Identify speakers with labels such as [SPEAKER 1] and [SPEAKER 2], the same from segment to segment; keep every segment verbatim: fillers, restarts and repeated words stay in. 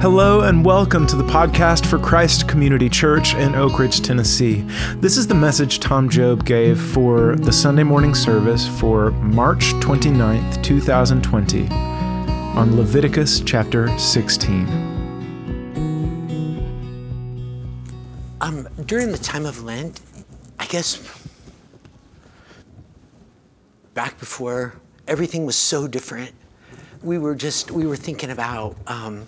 [SPEAKER 1] Hello and welcome to the podcast for Christ Community Church in Oak Ridge, Tennessee. This is the message Tom Job gave for the Sunday morning service for March twenty-ninth, twenty twenty on Leviticus chapter sixteen.
[SPEAKER 2] Um, during the time of Lent, I guess back before everything was so different, we were just, we were thinking about, um,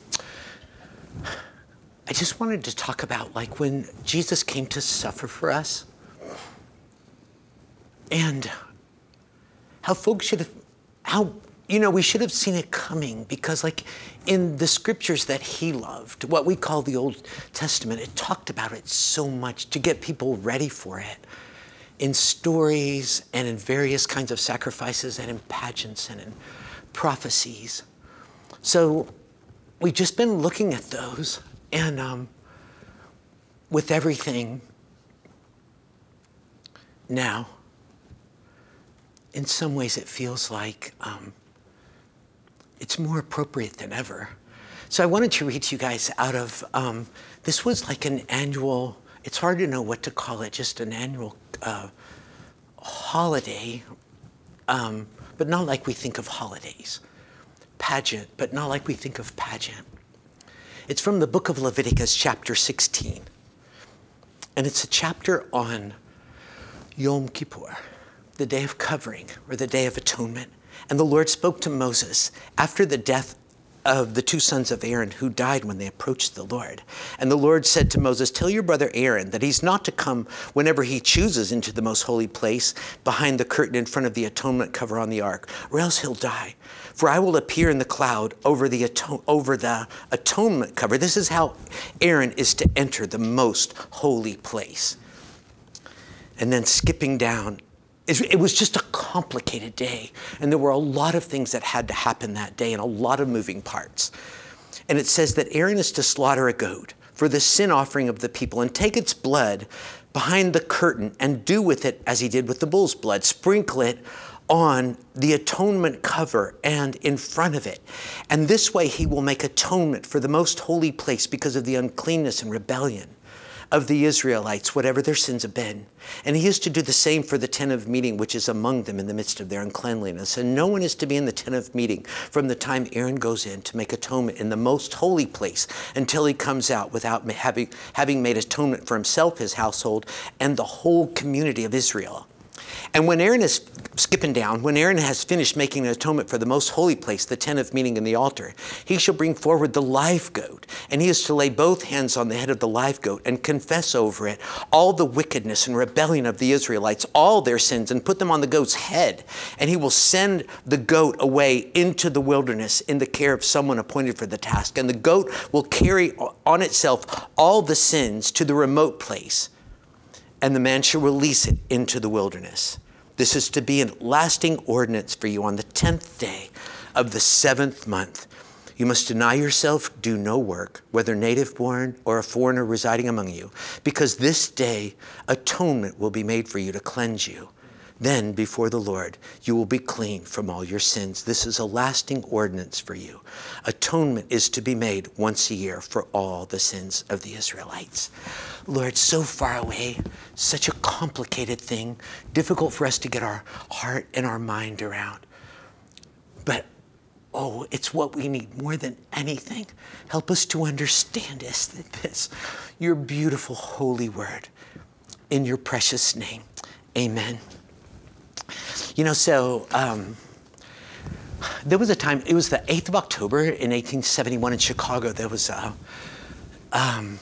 [SPEAKER 2] I just wanted to talk about like when Jesus came to suffer for us and how folks should have, how, you know, we should have seen it coming because like in the scriptures that he loved, what we call the Old Testament, it talked about it so much to get people ready for it in stories and in various kinds of sacrifices and in pageants and in prophecies. So we've just been looking at those and um, with everything now, in some ways it feels like um, it's more appropriate than ever. So I wanted to read to you guys out of, um, this was like an annual, it's hard to know what to call it, just an annual uh, holiday, um, but not like we think of holidays. Pageant, but not like we think of pageant. It's from the book of Leviticus, chapter sixteen. And it's a chapter on Yom Kippur, the day of covering, or the day of atonement. And the Lord spoke to Moses after the death of the two sons of Aaron who died when they approached the Lord. And the Lord said to Moses, tell your brother Aaron that he's not to come whenever he chooses into the most holy place behind the curtain in front of the atonement cover on the ark, or else he'll die. For I will appear in the cloud over the aton- over the atonement cover. This is how Aaron is to enter the most holy place. And then skipping down, it was just a complicated day. And there were a lot of things that had to happen that day and a lot of moving parts. And it says that Aaron is to slaughter a goat for the sin offering of the people and take its blood behind the curtain and do with it as he did with the bull's blood. Sprinkle it on the atonement cover and in front of it. And this way he will make atonement for the most holy place because of the uncleanness and rebellion of the Israelites, whatever their sins have been. And he is to do the same for the tent of meeting, which is among them in the midst of their uncleanliness. And no one is to be in the tent of meeting from the time Aaron goes in to make atonement in the most holy place until he comes out without having, having made atonement for himself, his household, and the whole community of Israel. And when Aaron is skipping down, when Aaron has finished making an atonement for the most holy place, the tent of meeting and the altar, he shall bring forward the live goat, and he is to lay both hands on the head of the live goat and confess over it all the wickedness and rebellion of the Israelites, all their sins, and put them on the goat's head. And he will send the goat away into the wilderness in the care of someone appointed for the task. And the goat will carry on itself all the sins to the remote place, and the man shall release it into the wilderness. This is to be a lasting ordinance for you on the tenth day of the seventh month. You must deny yourself, do no work, whether native born or a foreigner residing among you, because this day atonement will be made for you to cleanse you. Then before the Lord, you will be clean from all your sins. This is a lasting ordinance for you. Atonement is to be made once a year for all the sins of the Israelites. Lord, so far away, such a complicated thing, difficult for us to get our heart and our mind around. But, oh, it's what we need more than anything. Help us to understand this, this, your beautiful holy word. In your precious name, amen. You know, so um, there was a time, it was the eighth of October in eighteen seventy-one in Chicago. There was a, um,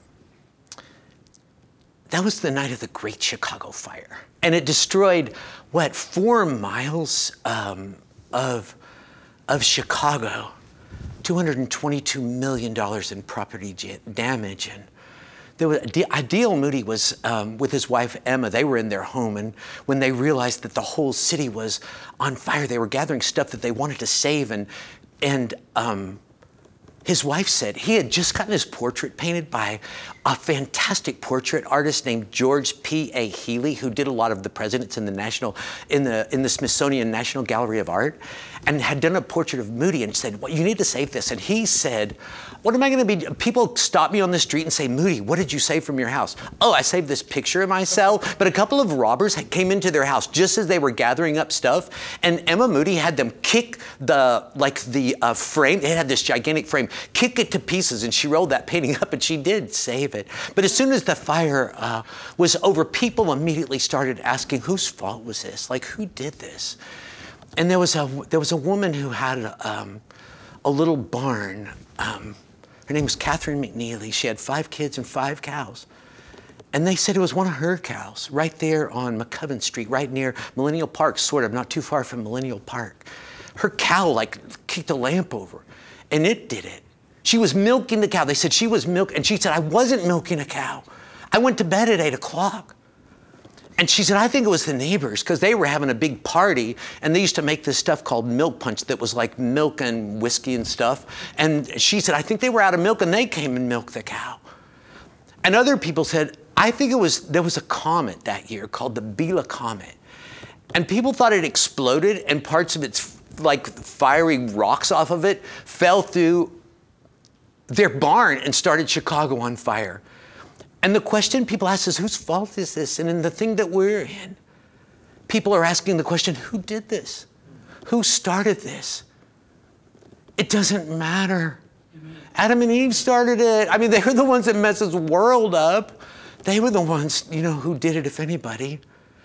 [SPEAKER 2] that was the night of the Great Chicago Fire. And it destroyed, what, four miles um, of, of Chicago, two hundred twenty-two million dollars in property damage. And there was, D L Moody was um, with his wife, Emma. They were in their home, and when they realized that the whole city was on fire, they were gathering stuff that they wanted to save, and and um, his wife said he had just gotten his portrait painted by a fantastic portrait artist named George P. A. Healy, who did a lot of the presidents in the national, in the in the Smithsonian National Gallery of Art, and had done a portrait of Moody and said, well, you need to save this. And he said, what am I going to be? People stop me on the street and say, Moody, what did you save from your house? Oh, I saved this picture of myself. But a couple of robbers came into their house just as they were gathering up stuff, and Emma Moody had them kick the like the uh, frame. They had this gigantic frame, kick it to pieces, and she rolled that painting up, and she did save it. But as soon as the fire uh, was over, people immediately started asking, whose fault was this? Like, who did this? And there was a there was a woman who had um, a little barn. Um, her name was Catherine McNeely. She had five kids and five cows. And they said it was one of her cows right there on McCoven Street, right near Millennial Park, sort of, not too far from Millennial Park. Her cow, like, kicked a lamp over, and it did it. She was milking the cow. They said she was milk, and she said, I wasn't milking a cow. I went to bed at eight o'clock. And she said, I think it was the neighbors, because they were having a big party, and they used to make this stuff called milk punch that was like milk and whiskey and stuff. And she said, I think they were out of milk, and they came and milked the cow. And other people said, I think it was, there was a comet that year called the Biela Comet. And people thought it exploded, and parts of its like fiery rocks off of it fell through their barn and started Chicago on fire. And the question people ask is, whose fault is this? And in the thing that we're in, people are asking the question, who did this? Who started this? It doesn't matter. Amen. Adam and Eve started it. I mean, they were the ones that messed this world up. They were the ones, you know, who did it, if anybody.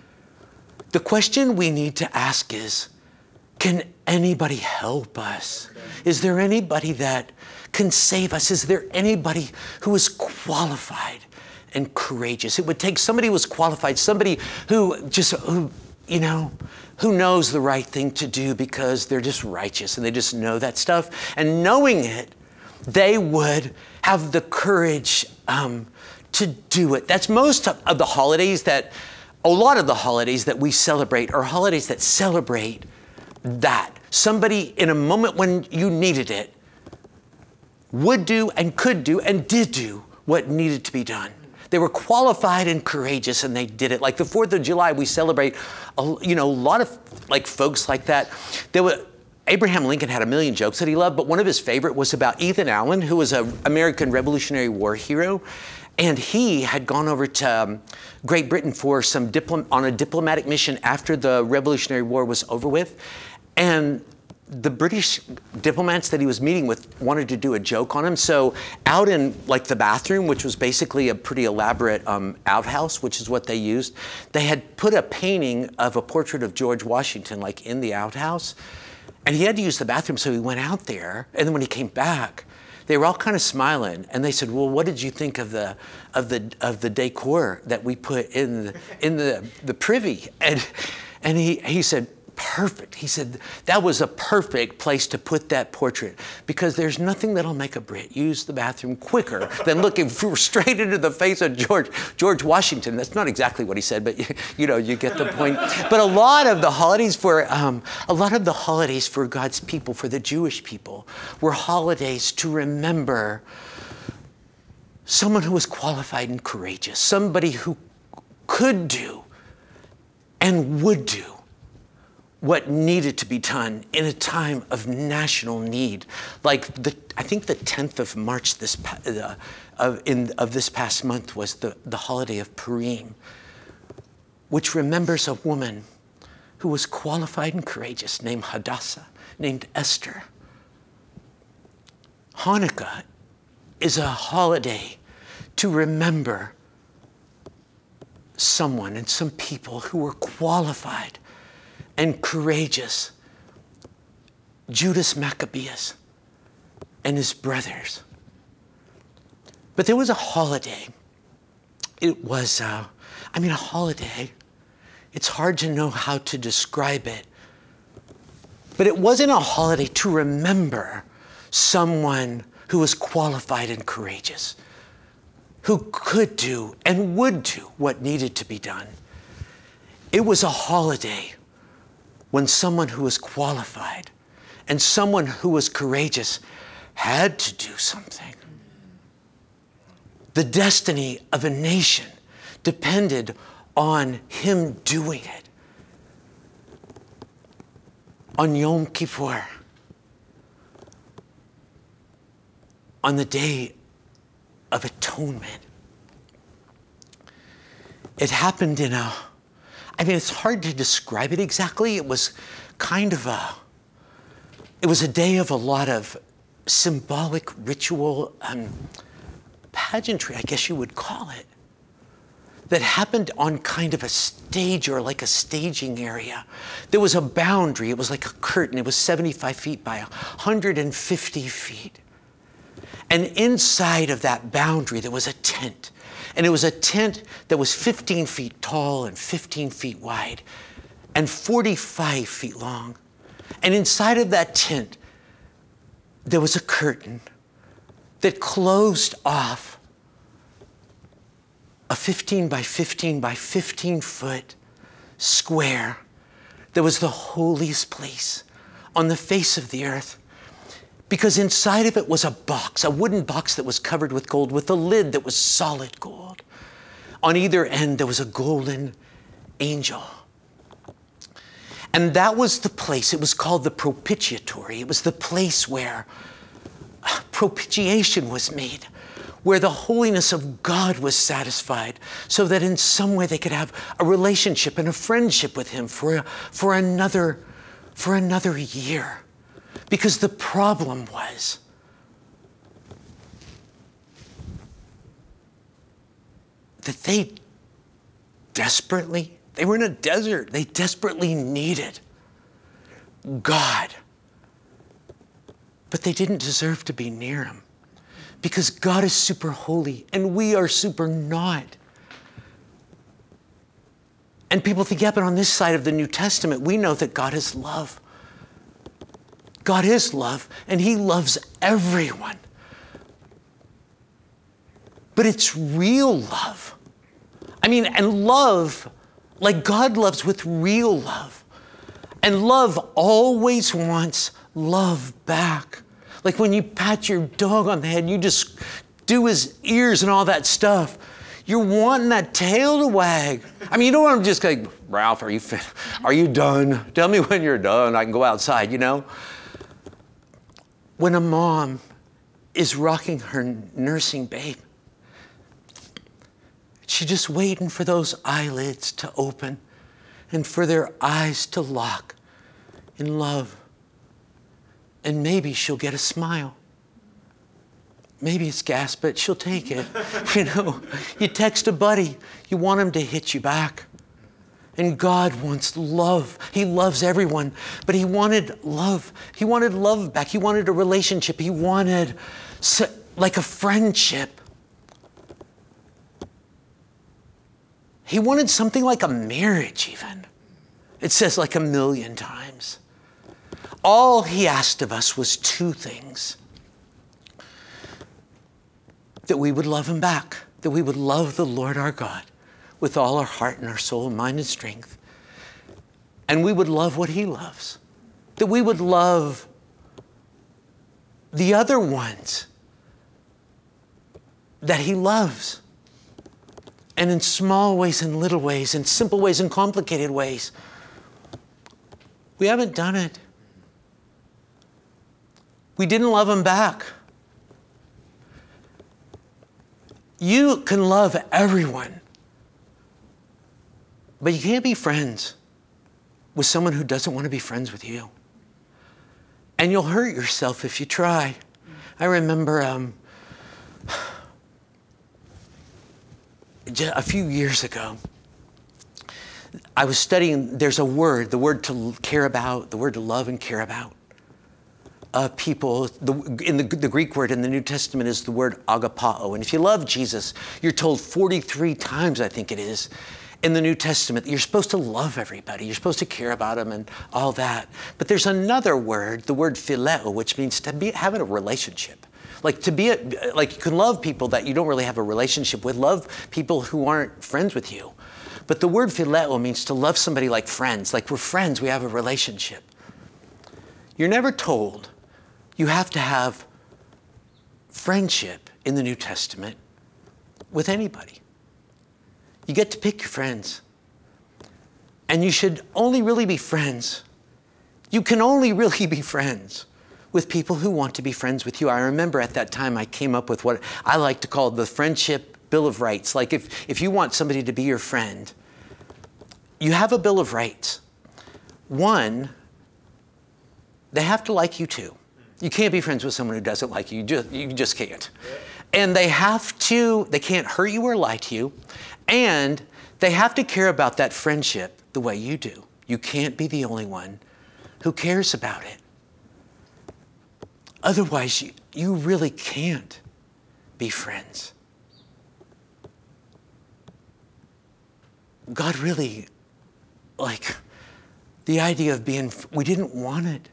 [SPEAKER 2] The question we need to ask is, can anybody help us? Is there anybody that can save us? Is there anybody who is qualified and courageous? It would take somebody who was qualified, somebody who just, who, you know, who knows the right thing to do because they're just righteous and they just know that stuff. And knowing it, they would have the courage um, to do it. That's most of, of the holidays that, a lot of the holidays that we celebrate are holidays that celebrate that. Somebody in a moment when you needed it would do and could do and did do what needed to be done. They were qualified and courageous, and they did it. Like the fourth of July, we celebrate, a, you know, a lot of like folks like that. There were, Abraham Lincoln had a million jokes that he loved, but one of his favorite was about Ethan Allen, who was an American Revolutionary War hero. And he had gone over to um, Great Britain for some diplom- on a diplomatic mission after the Revolutionary War was over with. And the British diplomats that he was meeting with wanted to do a joke on him. So out in like the bathroom, which was basically a pretty elaborate um, outhouse, which is what they used, they had put a painting of a portrait of George Washington like in the outhouse. And he had to use the bathroom, so he went out there. And then when he came back, they were all kind of smiling, and they said, "Well, what did you think of the of the of the decor that we put in the in the the privy?" And and he he said, "Perfect." He said that was a perfect place to put that portrait because there's nothing that'll make a Brit use the bathroom quicker than looking straight into the face of George George Washington. That's not exactly what he said, but you, you know you get the point. But a lot of the holidays for um, a lot of the holidays for God's people, for the Jewish people, were holidays to remember someone who was qualified and courageous, somebody who could do and would do what needed to be done in a time of national need. Like the, I think the tenth of March this uh, of, in, of this past month was the, the holiday of Purim, which remembers a woman who was qualified and courageous named Hadassah, named Esther. Hanukkah is a holiday to remember someone and some people who were qualified and courageous. Judas Maccabeus and his brothers. But there was a holiday. It was, uh, I mean, a holiday. It's hard to know how to describe it. But it wasn't a holiday to remember someone who was qualified and courageous, who could do and would do what needed to be done. It was a holiday when someone who was qualified and someone who was courageous had to do something. The destiny of a nation depended on him doing it. On Yom Kippur, on the Day of Atonement. It happened in a, I mean, it's hard to describe it exactly. It was kind of a, it was a day of a lot of symbolic ritual um, pageantry, I guess you would call it, that happened on kind of a stage or like a staging area. There was a boundary. It was like a curtain. It was seventy-five feet by one hundred fifty feet. And inside of that boundary, there was a tent. And it was a tent that was fifteen feet tall and fifteen feet wide and forty-five feet long. And inside of that tent, there was a curtain that closed off a fifteen by fifteen by fifteen foot square that was the holiest place on the face of the earth. Because inside of it was a box, a wooden box that was covered with gold with a lid that was solid gold. On either end, there was a golden angel. And that was the place, it was called the propitiatory. It was the place where propitiation was made, where the holiness of God was satisfied, so that in some way they could have a relationship and a friendship with him for, for, another, for another year. Because the problem was that they desperately, they were in a desert, they desperately needed God. But they didn't deserve to be near him. Because God is super holy and we are super not. And people think, yeah, but on this side of the New Testament, we know that God is love. God is love, and he loves everyone. But it's real love. I mean, and love, like God loves with real love. And love always wants love back. Like when you pat your dog on the head, you just do his ears and all that stuff. You're wanting that tail to wag. I mean, you don't want to just like, Ralph, are you fin- are you done? Tell me when you're done. I can go outside, you know? When a mom is rocking her nursing babe, she's just waiting for those eyelids to open and for their eyes to lock in love. And maybe she'll get a smile. Maybe it's gas, but she'll take it. You know, you text a buddy, you want him to hit you back. And God wants love. He loves everyone, but he wanted love. He wanted love back. He wanted a relationship. He wanted like a friendship. He wanted something like a marriage even. It says like a million times. All he asked of us was two things. That we would love him back. That we would love the Lord our God with all our heart and our soul, mind and strength. And we would love what he loves. That we would love the other ones that he loves. And in small ways and little ways, in simple ways and complicated ways. We haven't done it. We didn't love him back. You can love everyone. But you can't be friends with someone who doesn't want to be friends with you. And you'll hurt yourself if you try. I remember um, a few years ago, I was studying, there's a word, the word to care about, the word to love and care about. Uh, people, the, in the, the Greek word in the New Testament is the word agapao. And if you love Jesus, you're told forty-three times, I think it is, in the New Testament, you're supposed to love everybody. You're supposed to care about them and all that. But there's another word, the word phileo, which means to be having a relationship. Like to be, a, like you can love people that you don't really have a relationship with. Love people who aren't friends with you. But the word phileo means to love somebody like friends. Like we're friends, we have a relationship. You're never told you have to have friendship in the New Testament with anybody. You get to pick your friends. And you should only really be friends. You can only really be friends with people who want to be friends with you. I remember at that time I came up with what I like to call the Friendship Bill of Rights. Like if, if you want somebody to be your friend, you have a Bill of Rights. One, they have to like you too. You can't be friends with someone who doesn't like you. You just, you just can't. And they have to, they can't hurt you or lie to you. And they have to care about that friendship the way you do. You can't be the only one who cares about it. Otherwise, you, you really can't be friends. God really, like, the idea of being, we didn't want it.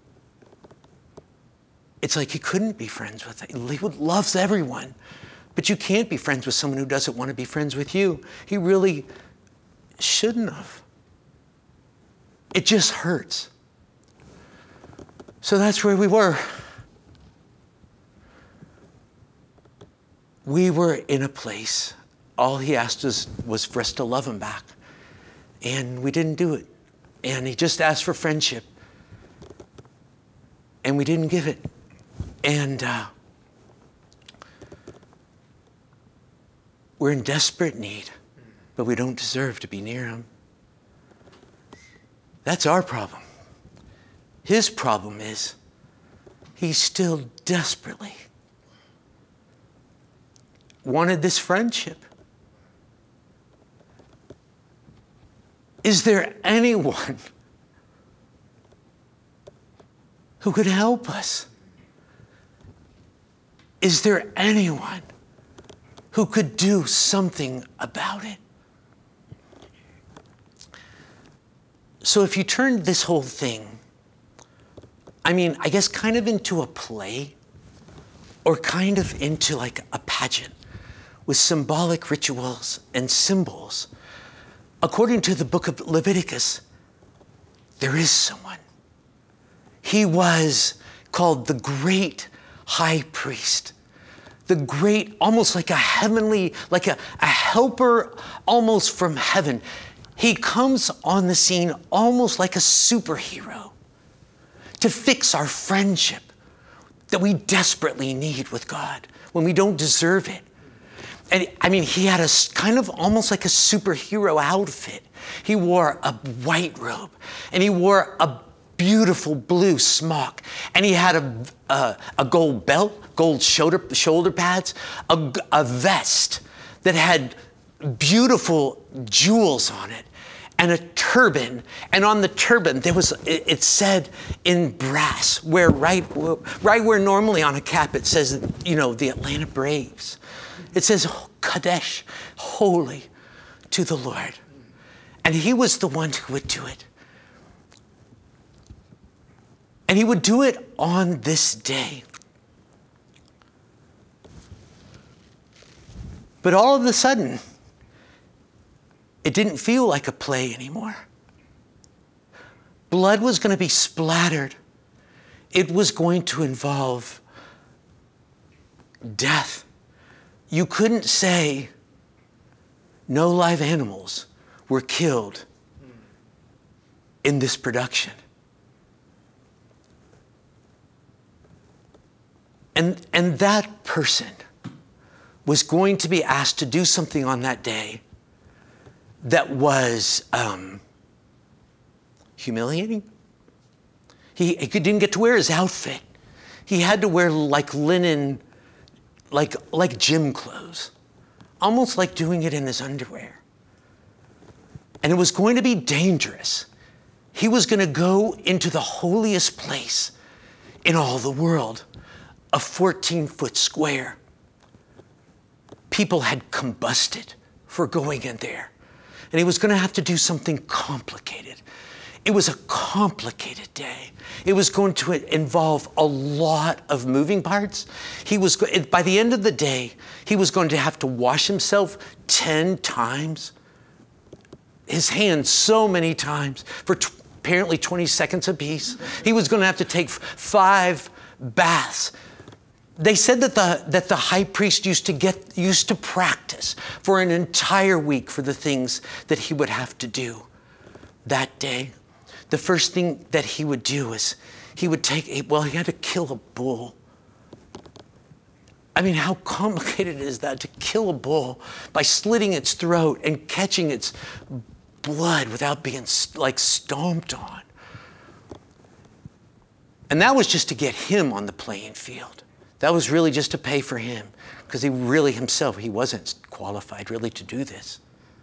[SPEAKER 2] It's like he couldn't be friends with it. He loves everyone. But you can't be friends with someone who doesn't want to be friends with you. He really shouldn't have. It just hurts. So that's where we were. We were in a place, all he asked us was for us to love him back. And we didn't do it. And he just asked for friendship. And we didn't give it. And uh, we're in desperate need, but we don't deserve to be near him. That's our problem. His problem is he still desperately wanted this friendship. Is there anyone who could help us? Is there anyone who could do something about it? So if you turned this whole thing, I mean, I guess kind of into a play or kind of into like a pageant with symbolic rituals and symbols, according to the book of Leviticus, there is someone. He was called the great high priest, the great, almost like a heavenly, like a, a helper almost from heaven. He comes on the scene almost like a superhero to fix our friendship that we desperately need with God when we don't deserve it. And I mean, he had a kind of almost like a superhero outfit. He wore a white robe and he wore a beautiful blue smock. And he had a, a, a gold belt, gold shoulder, shoulder pads, a, a vest that had beautiful jewels on it, and a turban. And on the turban, there was, it, it said in brass, where right, right where normally on a cap it says, you know, the Atlanta Braves. It says, Kadesh, holy to the Lord. And he was the one who would do it. And he would do it on this day. But all of a sudden, it didn't feel like a play anymore. Blood was going to be splattered. It was going to involve death. You couldn't say no live animals were killed in this production. And, and that person was going to be asked to do something on that day that was um, humiliating. He, he didn't get to wear his outfit. He had to wear like linen, like, like gym clothes, almost like doing it in his underwear. And it was going to be dangerous. He was going to go into the holiest place in all the world, a fourteen-foot square. People had combusted for going in there. And he was going to have to do something complicated. It was a complicated day. It was going to involve a lot of moving parts. He was, by the end of the day, he was going to have to wash himself ten times, his hands so many times, for t- apparently twenty seconds apiece. He was going to have to take five baths. they said that the, that the high priest used to get, used to practice for an entire week for the things that he would have to do that day. The first thing that he would do is he would take a, well, he had to kill a bull. I mean, how complicated is that, to kill a bull by slitting its throat and catching its blood without being like stomped on? And that was just to get him on the playing field. That was really just to pay for him, because he really himself, he wasn't qualified really to do this.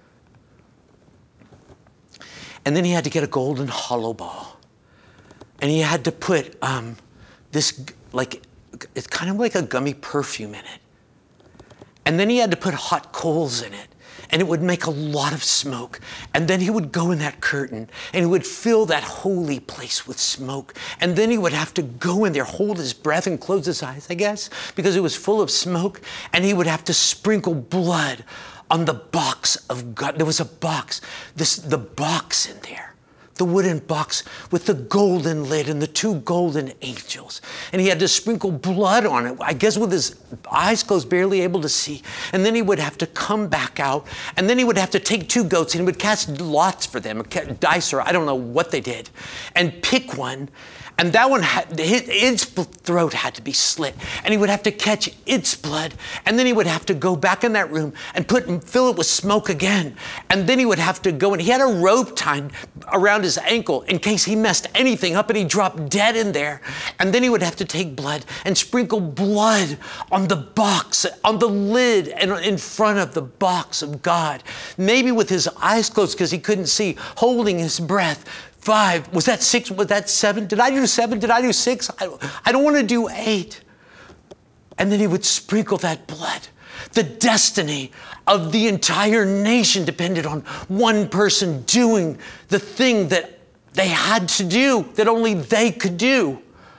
[SPEAKER 2] And then he had to get a golden hollow ball. And he had to put um, this, like, it's kind of like a gummy perfume in it. And then he had to put hot coals in it. And it would make a lot of smoke. And then he would go in that curtain and he would fill that holy place with smoke. And then he would have to go in there, hold his breath and close his eyes, I guess, because it was full of smoke. And he would have to sprinkle blood on the box of God. There was a box, this, the box in there. The wooden box with the golden lid and the two golden angels. And he had to sprinkle blood on it, I guess with his eyes closed, barely able to see. And then he would have to come back out. And then he would have to take two goats and he would cast lots for them, or dice, or I don't know what they did, and pick one. And that one, had, its throat had to be slit. And he would have to catch its blood. And then he would have to go back in that room and put and fill it with smoke again. And then he would have to go, and he had a rope tied around his ankle in case he messed anything up and he dropped dead in there. And then he would have to take blood and sprinkle blood on the box, on the lid, and in front of the box of God. Maybe with his eyes closed because he couldn't see, holding his breath. Five, was that six, was that seven? Did I do seven? Did I do six? I, I don't want to do eight. And then he would sprinkle that blood. The destiny of the entire nation depended on one person doing the thing that they had to do, that only they could do.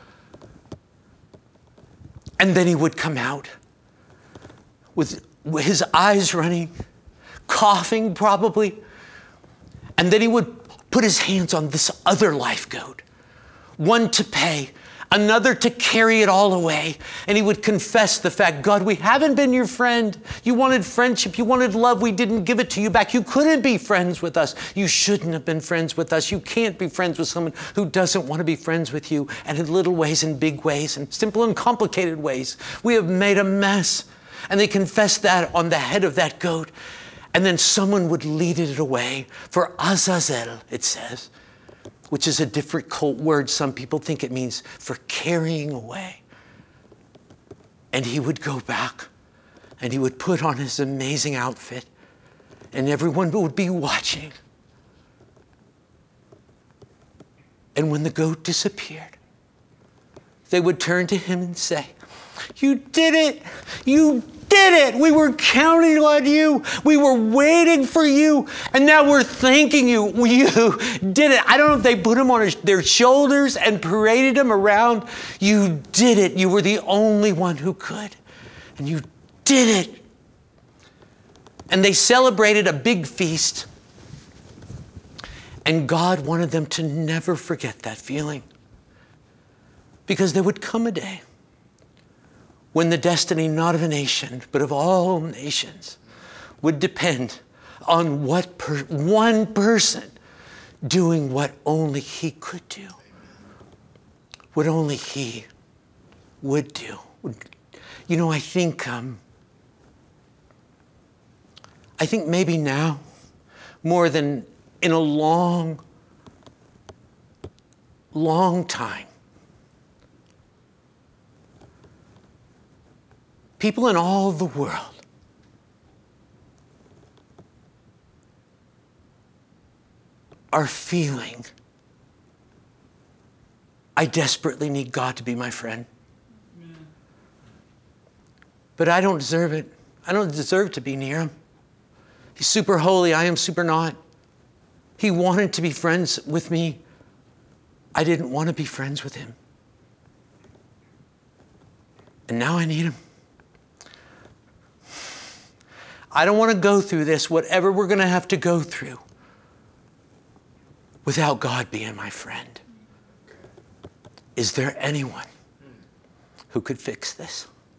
[SPEAKER 2] And then he would come out with his eyes running, coughing probably. And then he would put his hands on this other life goat, one to pay, another to carry it all away. And he would confess the fact, God, we haven't been your friend. You wanted friendship. You wanted love. We didn't give it to you back. You couldn't be friends with us. You shouldn't have been friends with us. You can't be friends with someone who doesn't want to be friends with you. And in little ways and big ways and simple and complicated ways, we have made a mess. And they confessed that on the head of that goat. And then someone would lead it away for Azazel, it says, which is a different cult word. Some people think it means for carrying away. And he would go back and he would put on his amazing outfit and everyone would be watching. And when the goat disappeared, they would turn to him and say, you did it! You did it! We were counting on you. We were waiting for you. And now we're thanking you. You did it. I don't know if they put him on their shoulders and paraded him around. You did it. You were the only one who could. And you did it. And they celebrated a big feast. And God wanted them to never forget that feeling. Because there would come a day when the destiny not of a nation, but of all nations, would depend on what per- one person doing what only he could do. What only he would do. You know, I think, um, I think maybe now, more than in a long, long time, people in all the world are feeling, I desperately need God to be my friend. Amen. But I don't deserve it. I don't deserve to be near him. He's super holy. I am super not. He wanted to be friends with me. I didn't want to be friends with him. And now I need him. I don't want to go through this, whatever we're going to have to go through, without God being my friend. Is there anyone who could fix this?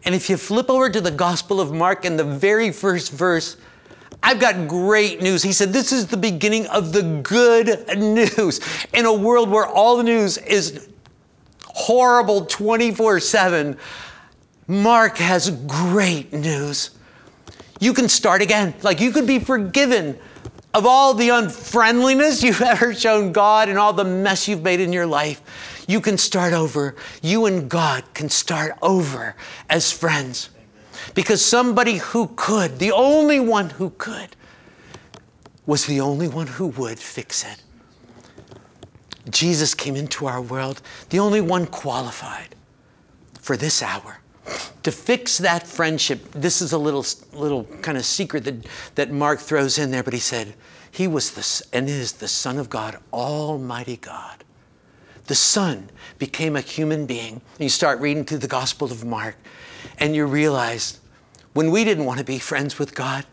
[SPEAKER 2] And if you flip over to the Gospel of Mark in the very first verse, I've got great news. He said, this is the beginning of the good news. In a world where all the news is horrible twenty-four seven, Mark has great news. You can start again. Like, you could be forgiven of all the unfriendliness you've ever shown God and all the mess you've made in your life. You can start over. You and God can start over as friends. Because somebody who could, the only one who could, was the only one who would fix it. Jesus came into our world, the only one qualified for this hour to fix that friendship. This is a little little kind of secret that, that Mark throws in there, but he said, he was the, and is the Son of God, Almighty God. The Son became a human being. And you start reading through the Gospel of Mark, and you realize when we didn't want to be friends with God,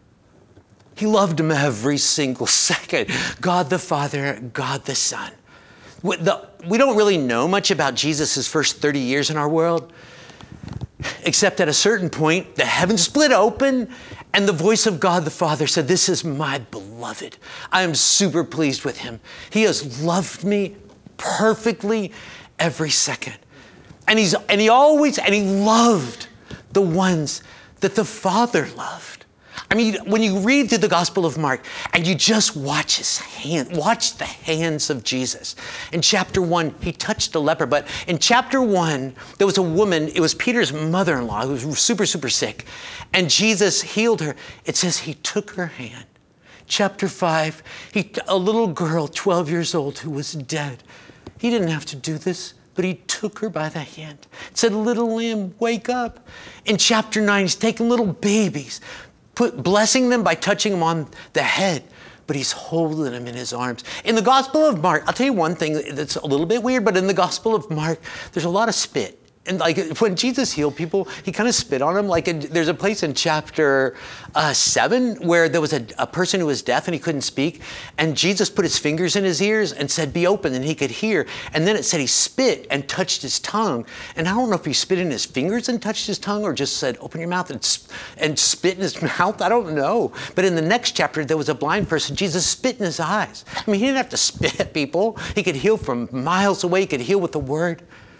[SPEAKER 2] he loved him every single second. God the Father, God the Son. We, the, we don't really know much about Jesus' first thirty years in our world, except at a certain point, the heavens split open and the voice of God the Father said, this is my beloved. I am super pleased with him. He has loved me perfectly every second. And he's and he always, and he loved the ones that the Father loved. I mean, when you read through the Gospel of Mark and you just watch his hand, watch the hands of Jesus. In chapter one, he touched a leper, but in chapter one, there was a woman, it was Peter's mother-in-law who was super, super sick, and Jesus healed her. It says he took her hand. Chapter five, he, a little girl, twelve years old, who was dead. He didn't have to do this, but he took her by the hand. It said, little lamb, wake up. In chapter nine, he's taking little babies, Put, blessing them by touching them on the head, but he's holding them in his arms. In the Gospel of Mark, I'll tell you one thing that's a little bit weird, but in the Gospel of Mark, there's a lot of spit. And like when Jesus healed people, he kind of spit on them. Like a, there's a place in chapter uh, seven where there was a, a person who was deaf and he couldn't speak. And Jesus put his fingers in his ears and said, be open, and he could hear. And then it said he spit and touched his tongue. And I don't know if he spit in his fingers and touched his tongue or just said, open your mouth and, and spit in his mouth. I don't know. But in the next chapter, there was a blind person. Jesus spit in his eyes. I mean, he didn't have to spit at people. He could heal from miles away. He could heal with the word.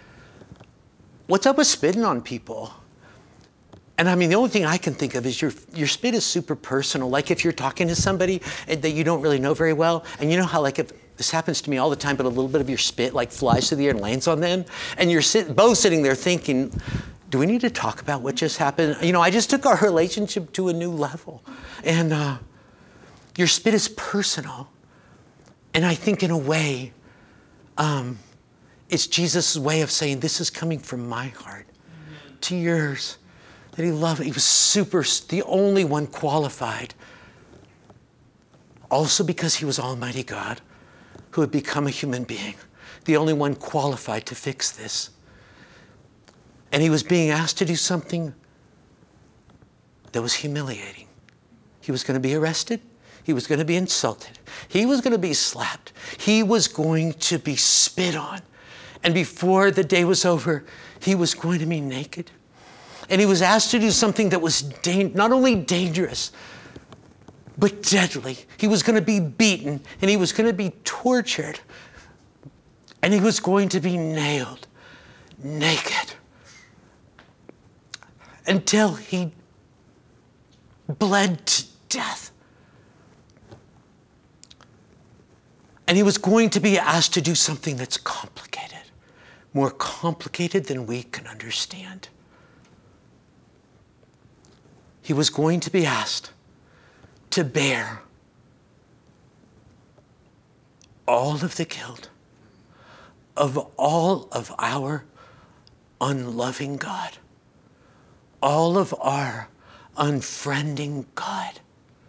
[SPEAKER 2] What's up with spitting on people? And I mean, the only thing I can think of is your your spit is super personal. Like if you're talking to somebody that you don't really know very well, and you know how like if this happens to me all the time, but a little bit of your spit like flies through the air and lands on them, and you're sit, both sitting there thinking, do we need to talk about what just happened? You know, I just took our relationship to a new level. And uh, your spit is personal. And I think in a way, um, it's Jesus' way of saying, this is coming from my heart to yours. That he loved. He was super, the only one qualified. Also because he was Almighty God, who had become a human being. The only one qualified to fix this. And he was being asked to do something that was humiliating. He was going to be arrested. He was going to be insulted. He was going to be slapped. He was going to be spit on. And before the day was over, he was going to be naked. And he was asked to do something that was da- not only dangerous, but deadly. He was going to be beaten, and he was going to be tortured. And he was going to be nailed naked until he bled to death. And he was going to be asked to do something that's complicated. More complicated than we can understand. He was going to be asked to bear all of the guilt of all of our unloving God, all of our unfriending God,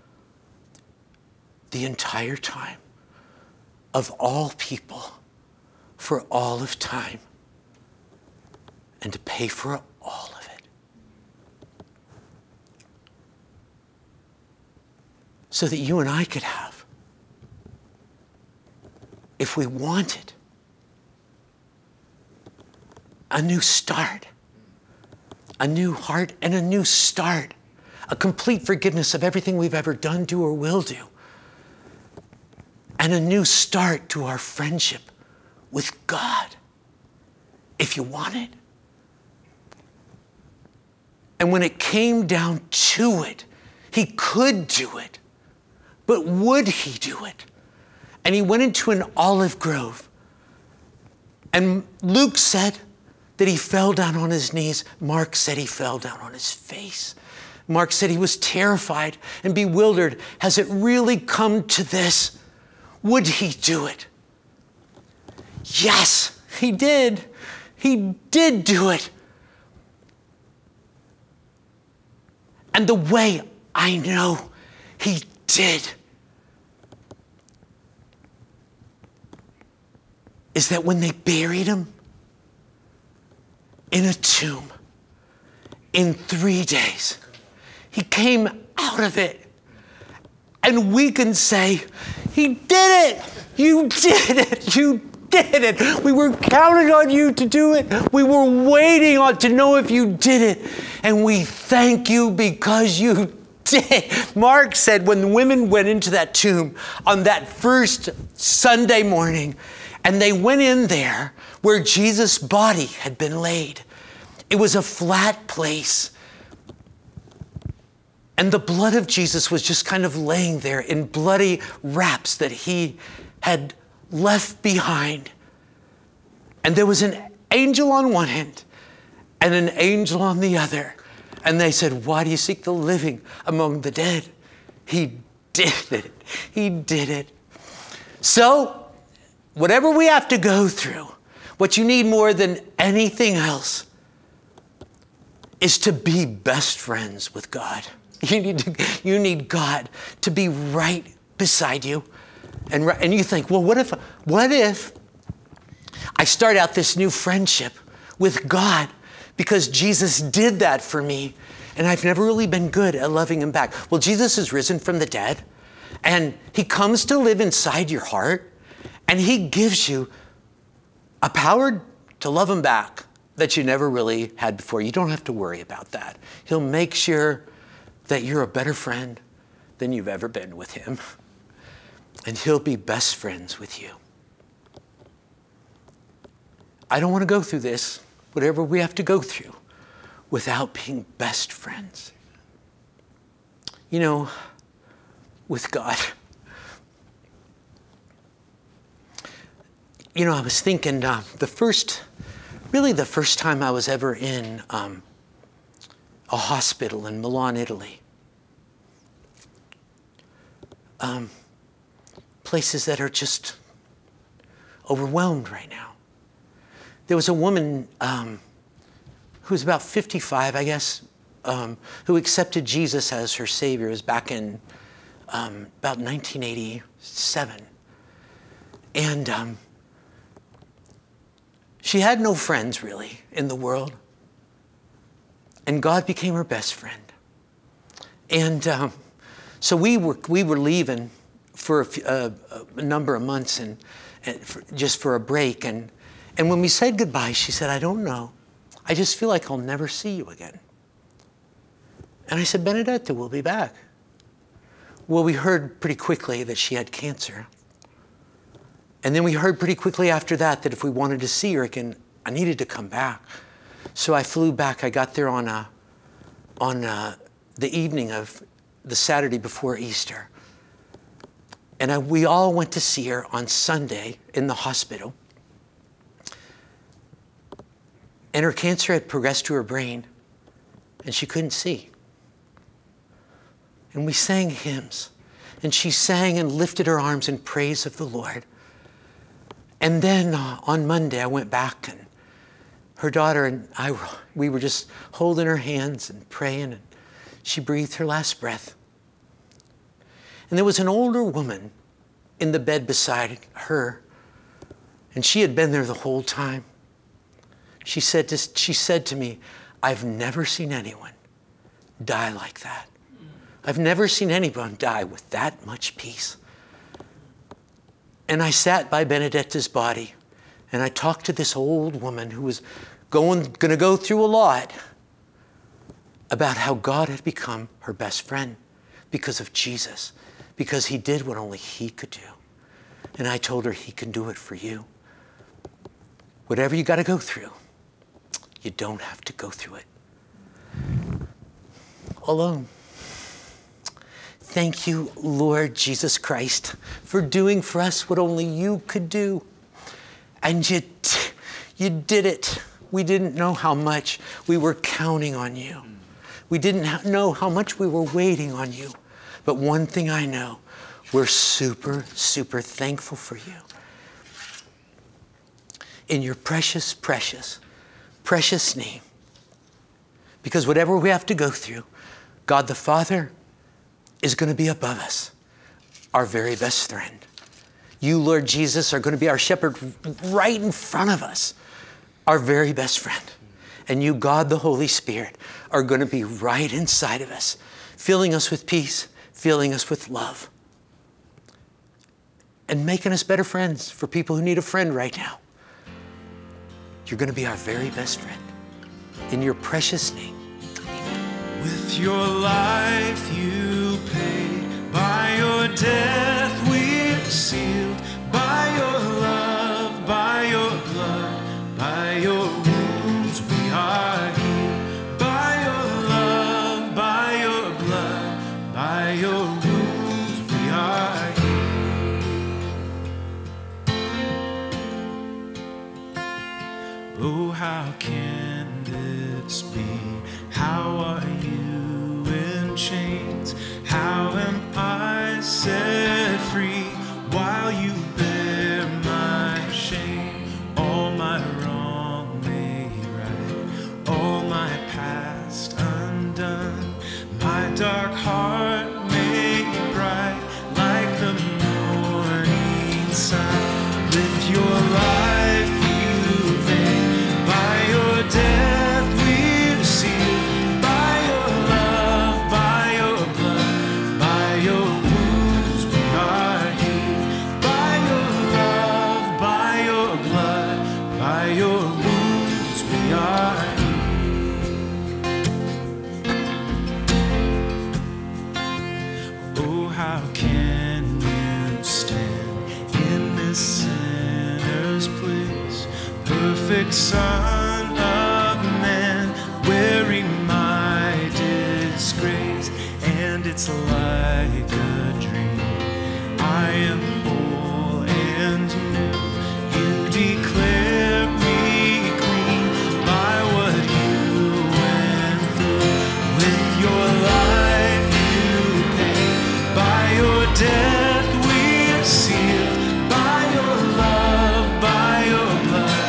[SPEAKER 2] the entire time of all people for all of time. And to pay for all of it. So that you and I could have, if we wanted, a new start, a new heart and a new start, a complete forgiveness of everything we've ever done, do, or will do, and a new start to our friendship with God, if you want it. And when it came down to it, he could do it, but would he do it? And he went into an olive grove. And Luke said that he fell down on his knees. Mark said he fell down on his face. Mark said he was terrified and bewildered. Has it really come to this? Would he do it? Yes, he did. He did do it. And the way I know he did is that when they buried him in a tomb, in three days, he came out of it. And we can say, he did it. You did it. You did it. We were counting on you to do it. We were waiting on to know if you did it. And we thank you because you did. Mark said when the women went into that tomb on that first Sunday morning, and they went in there where Jesus' body had been laid. It was a flat place. And the blood of Jesus was just kind of laying there in bloody wraps that he had left behind. And there was an angel on one end and an angel on the other. And they said, why do you seek the living among the dead? He did it. He did it. So, whatever we have to go through, what you need more than anything else is to be best friends with God. You need to, you need God to be right beside you. And, and you think, well, what if, what if I start out this new friendship with God because Jesus did that for me and I've never really been good at loving him back? Well, Jesus is risen from the dead and he comes to live inside your heart and he gives you a power to love him back that you never really had before. You don't have to worry about that. He'll make sure that you're a better friend than you've ever been with him. And he'll be best friends with you. I don't want to go through this, whatever we have to go through, without being best friends. You know, with God. You know, I was thinking uh, the first, really the first time I was ever in um, a hospital in Milan, Italy. Um, places that are just overwhelmed right now. There was a woman um, who was about fifty-five, I guess, um, who accepted Jesus as her Savior. It was back in um, about nineteen eighty-seven. And um, she had no friends, really, in the world. And God became her best friend. And um, so we were we were leaving for a, few, uh, a number of months and, and for, just for a break. And, and when we said goodbye, she said, I don't know. I just feel like I'll never see you again. And I said, Benedetta, we'll be back. Well, we heard pretty quickly that she had cancer. And then we heard pretty quickly after that that if we wanted to see her again, I needed to come back. So I flew back. I got there on a, on a, the evening of the Saturday before Easter. And I, we all went to see her on Sunday in the hospital. And her cancer had progressed to her brain, and she couldn't see. And we sang hymns, and she sang and lifted her arms in praise of the Lord. And then uh, on Monday, I went back, and her daughter and I, we were just holding her hands and praying, and she breathed her last breath. And there was an older woman in the bed beside her, and she had been there the whole time. She said to, she said to me, I've never seen anyone die like that. I've never seen anyone die with that much peace. And I sat by Benedetta's body, and I talked to this old woman who was going, going to go through a lot. about how God had become her best friend because of Jesus, because he did what only he could do. And I told her he can do it for you. Whatever you got to go through, you don't have to go through it alone. Thank you, Lord Jesus Christ, for doing for us what only you could do. And you, you did it. We didn't know how much we were counting on you. We didn't know how much we were waiting on you. But one thing I know, we're super, super thankful for you. In your precious, precious, precious name. Because whatever we have to go through, God the Father is going to be above us, our very best friend. You, Lord Jesus, are going to be our shepherd right in front of us, our very best friend. And you, God the Holy Spirit, are going to be right inside of us, filling us with peace, filling us with love, and making us better friends for people who need a friend right now. You're going to be our very best friend. In your precious name.
[SPEAKER 1] With your life you paid, by your death we're sealed, by your love, by your blood, by your wounds we are healed, by your love, by your blood, by your wounds we are healed. Oh, how can this be? How are you in chains? How am I set free while you bear my shame? All my wrong made right, all my past undone, my dark heart made bright like the morning sun. With your life you paid, by your death Son of man, wearing my disgrace, and it's like a dream. I am whole and new. You declare me clean by what you went through. With your life you paid, by your death we're sealed, by your love, by your blood.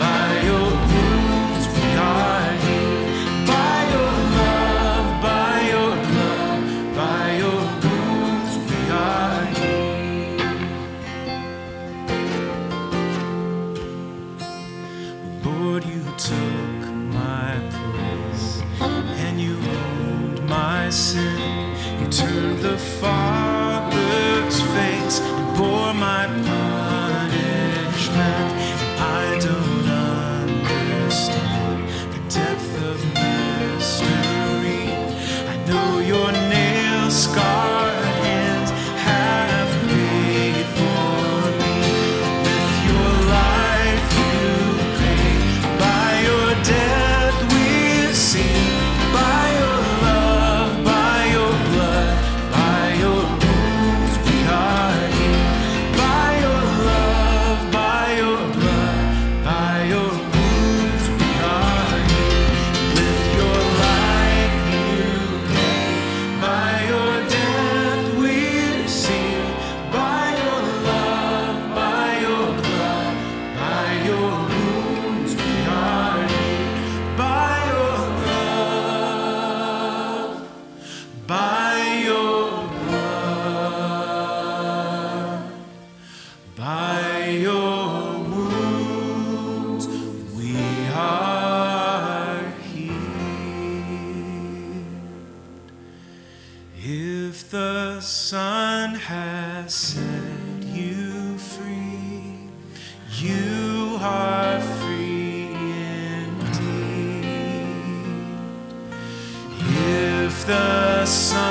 [SPEAKER 1] Father's face and bore my punishment. I don't understand the depth of mystery. I know your nail-scarred hands have paid for me. With your life you paid, by your death we're sealed, by your love, by your blood. If the Son has set you free, you are free indeed. the sun.